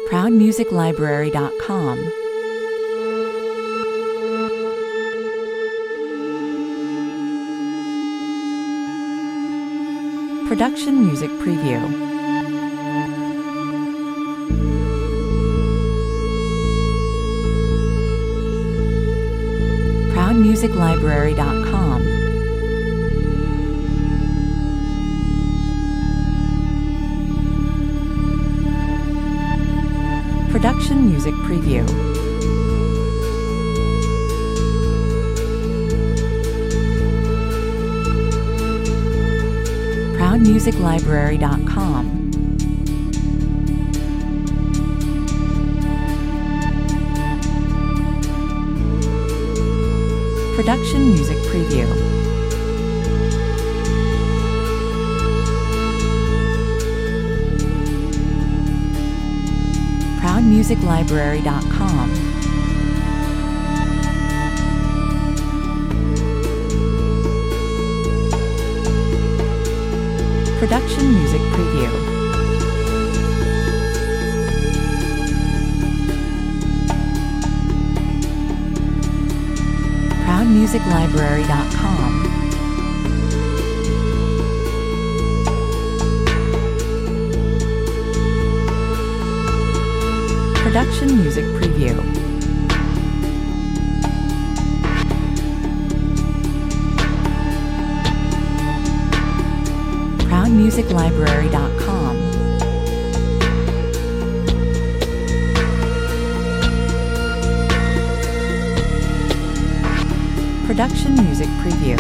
ProudMusicLibrary.com. Production Music Preview. ProudMusicLibrary.com. Production Music Preview. ProudMusicLibrary.com. Production Music Preview. ProudMusicLibrary.com. Production Music Preview. ProudMusicLibrary.com. Production Music Preview. ProudMusicLibrary.com. Production Music Preview.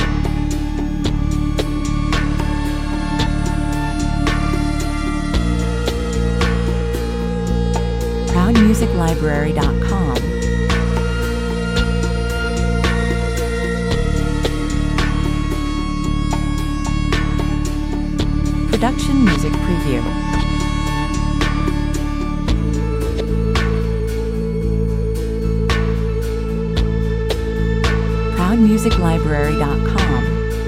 ProudMusicLibrary.com. Production Music Preview. ProudMusicLibrary.com.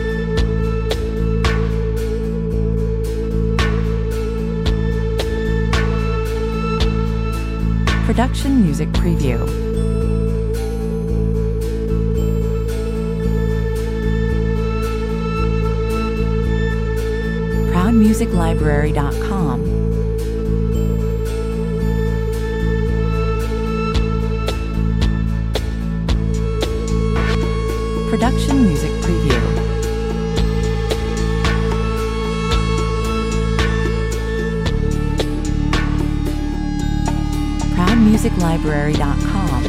Production Music Preview. ProudMusicLibrary.com. Production Music Preview. ProudMusicLibrary.com.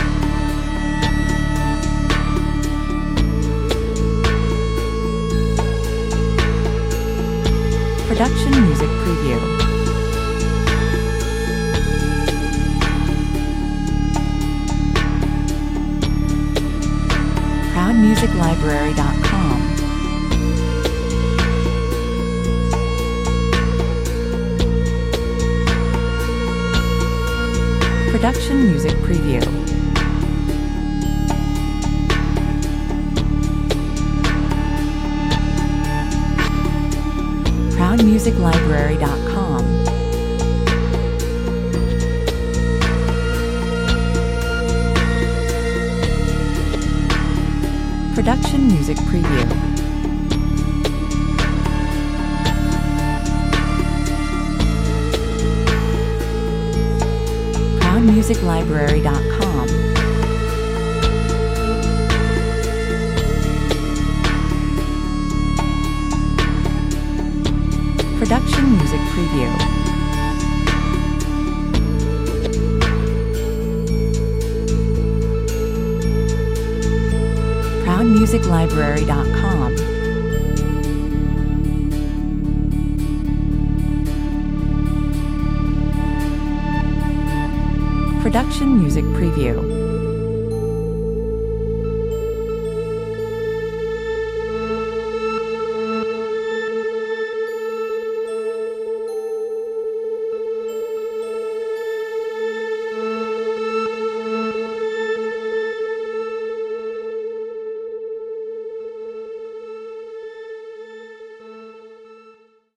Production Music Preview. ProudMusicLibrary.com. Production Music Preview. ProudMusicLibrary.com. Production Music Preview. ProudMusicLibrary.com. Production Music Preview. ProudMusicLibrary.com. Production Music Preview.